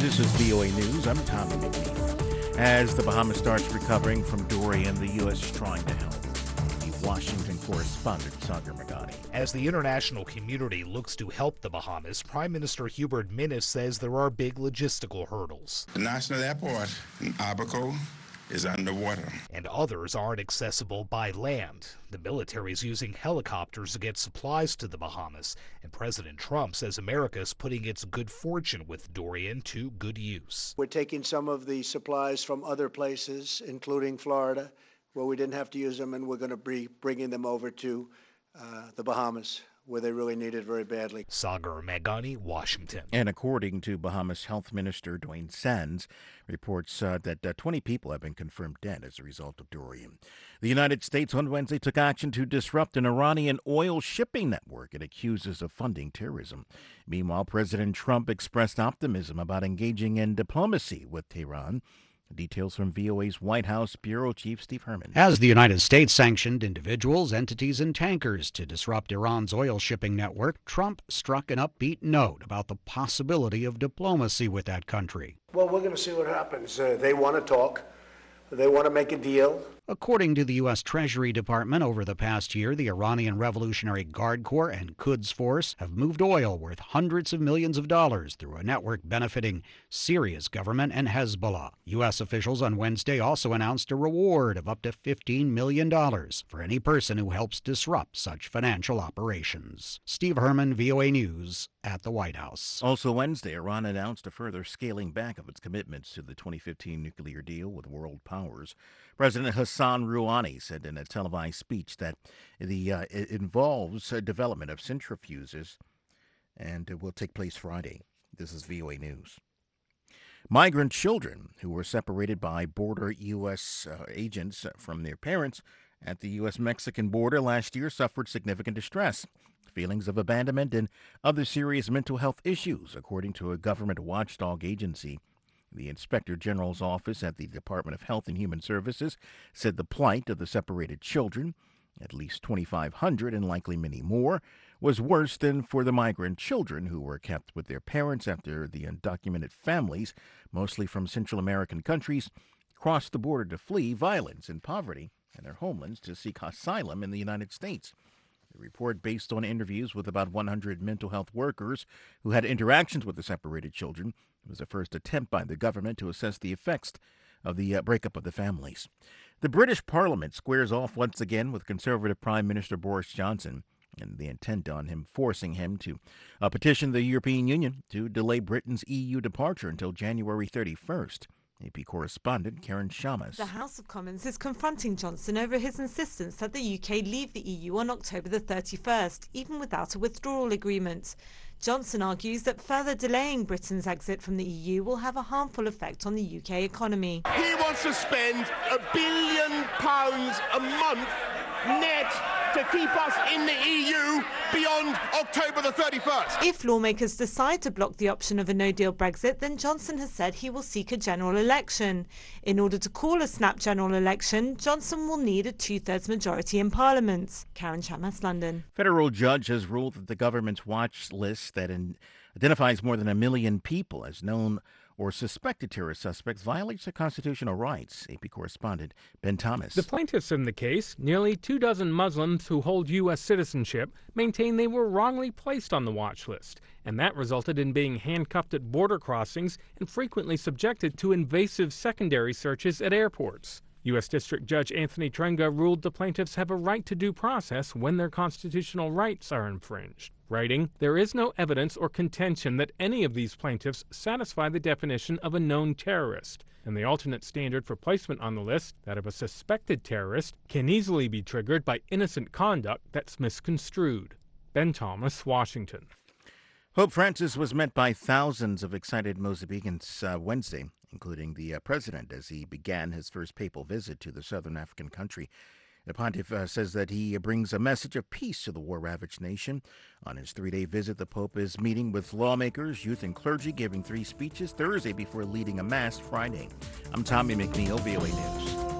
This is VOA News. I'm Tommy McNeil. As the Bahamas starts recovering from Dorian, the U.S. is trying to help. The Washington correspondent, Sagar Meghani. As the international community looks to help the Bahamas, Prime Minister Hubert Minnis says there are big logistical hurdles. The national airport in Abaco is underwater. And others aren't accessible by land. The military is using helicopters to get supplies to the Bahamas, and President Trump says America is putting its good fortune with Dorian to good use. We're taking some of the supplies from other places, including Florida, where we didn't have to use them, and we're going to be bringing them over to the Bahamas, where they really need it very badly. Sagar Meghani, Washington. And according to Bahamas Health Minister Dwayne Sands, reports that 20 people have been confirmed dead as a result of Dorian. The United States on Wednesday took action to disrupt an Iranian oil shipping network it accuses of funding terrorism. Meanwhile, President Trump expressed optimism about engaging in diplomacy with Tehran. Details from VOA's White House Bureau Chief Steve Herman. As the United States sanctioned individuals, entities, and tankers to disrupt Iran's oil shipping network, Trump struck an upbeat note about the possibility of diplomacy with that country. Well, we're going to see what happens. They want to talk. They want to make a deal. According to the U.S. Treasury Department, over the past year, the Iranian Revolutionary Guard Corps and Quds Force have moved oil worth hundreds of millions of dollars through a network benefiting Syria's government and Hezbollah. U.S. officials on Wednesday also announced a reward of up to $15 million for any person who helps disrupt such financial operations. Steve Herman, VOA News, at the White House. Also Wednesday, Iran announced a further scaling back of its commitments to the 2015 nuclear deal with world powers. President Hassan Rouhani said in a televised speech that it involves development of centrifuges and it will take place Friday. This is VOA News. Migrant children who were separated by border U.S. agents from their parents at the U.S.-Mexican border last year suffered significant distress, feelings of abandonment, and other serious mental health issues, according to a government watchdog agency. The Inspector General's office at the Department of Health and Human Services said the plight of the separated children, at least 2,500 and likely many more, was worse than for the migrant children who were kept with their parents after the undocumented families, mostly from Central American countries, crossed the border to flee violence and poverty and their homelands to seek asylum in the United States. The report, based on interviews with about 100 mental health workers who had interactions with the separated children, was the first attempt by the government to assess the effects of the breakup of the families. The British Parliament squares off once again with Conservative Prime Minister Boris Johnson and the intent on him forcing him to petition the European Union to delay Britain's EU departure until January 31st. AP correspondent Karen Shamas. The House of Commons is confronting Johnson over his insistence that the UK leave the EU on October the 31st, even without a withdrawal agreement. Johnson argues that further delaying Britain's exit from the EU will have a harmful effect on the UK economy. He wants to spend £1 billion a month net to keep us in the EU beyond October the 31st. If lawmakers decide to block the option of a no-deal Brexit, then Johnson has said he will seek a general election. In order to call a snap general election, Johnson will need a two-thirds majority in Parliament. Karen Shamas, London. Federal judge has ruled that the government's watch list that identifies more than 1 million people as known or suspected terrorist suspects violates their constitutional rights. AP correspondent Ben Thomas. The plaintiffs in the case, nearly 24 Muslims who hold U.S. citizenship, maintain they were wrongly placed on the watch list, and that resulted in being handcuffed at border crossings and frequently subjected to invasive secondary searches at airports. U.S. District Judge Anthony Trenga ruled the plaintiffs have a right to due process when their constitutional rights are infringed, writing, "There is no evidence or contention that any of these plaintiffs satisfy the definition of a known terrorist, and the alternate standard for placement on the list, that of a suspected terrorist, can easily be triggered by innocent conduct that's misconstrued." Ben Thomas, Washington. Pope Francis was met by thousands of excited Mozambicans Wednesday, including the president, as he began his first papal visit to the southern African country. The pontiff says that he brings a message of peace to the war-ravaged nation. On his 3-day visit, the Pope is meeting with lawmakers, youth, and clergy, giving 3 speeches Thursday before leading a mass Friday. I'm Tommy McNeil, VOA News.